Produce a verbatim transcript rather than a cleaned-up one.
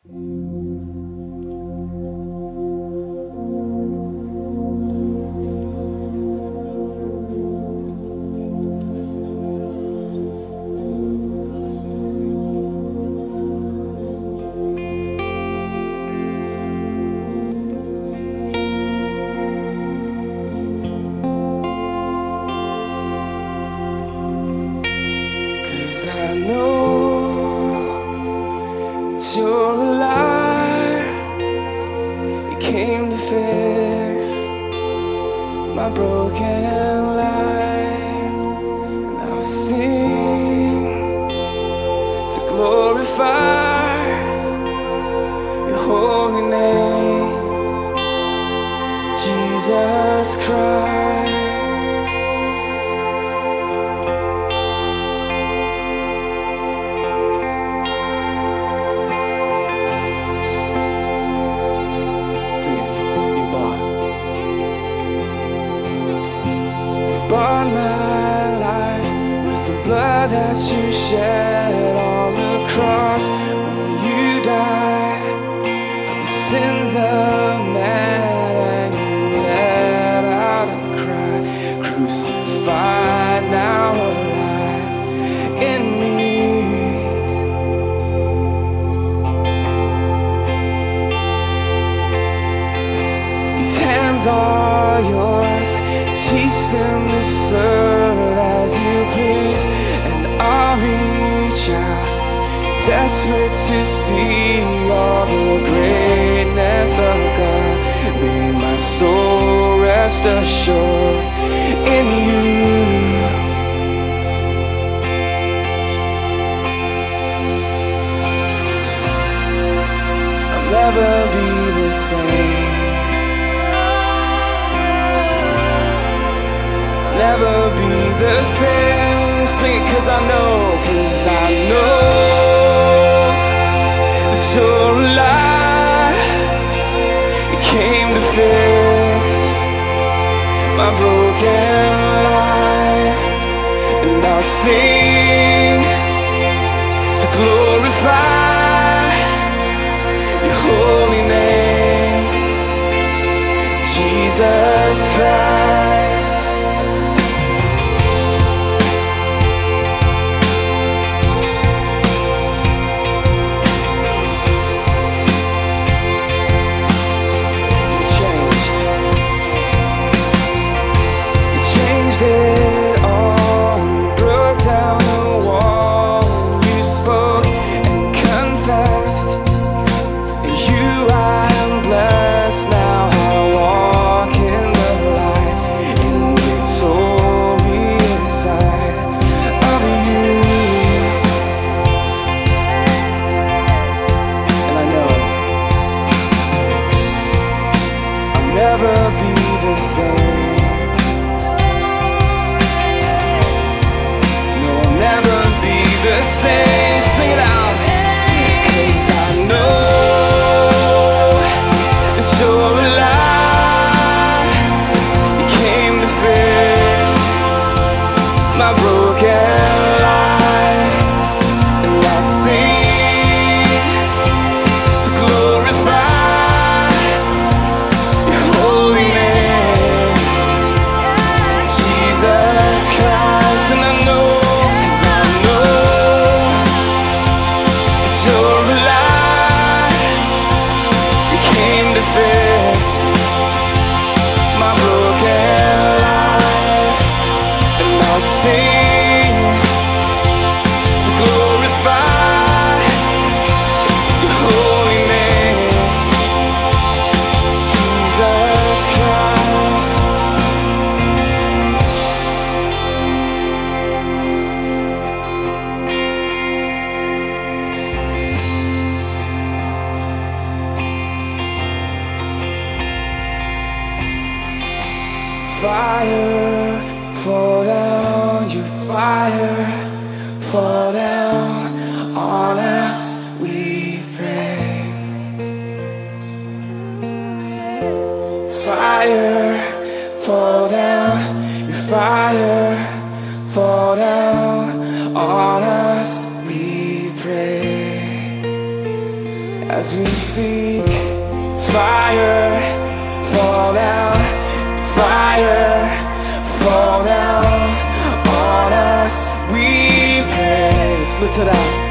I know that you're alive. You came to fix my broken life, and I'll sing to glorify your holy name, Jesus Christ. Bought my life with the blood that you shed on the cross when you died for the sins of man, and you let out a cry, crucified, now alive in me. These hands are yours, teach them to serve as you please, and I'll reach out, desperate to see all the greatness of God. May my soul rest assured in you. I'll never be the same, never be the same. Sing it 'cause I know, 'cause I know that you're alive. You came to fix my broken life, and I'll sing to glorify your holy name, Jesus Christ. It all, you broke down the wall, you spoke and confessed, and you I am blessed. Now I walk in the light, in victorious sight of you. And I know I'll never be the same, never be the same. Sing it out. 'Cause I know that you're alive. You came to fix my broken life, and I sing to glorify your holy name, Jesus Christ. And I know fix my broken life, and I'll sing to glorify your holy name, Jesus Christ. Fire, fall down, you fire, fall down on us, we pray. Fire, fall down, you fire, fall down on us, we pray. as we seek fire, fall down, fire, fall down on us, we pray. Let's lift it up.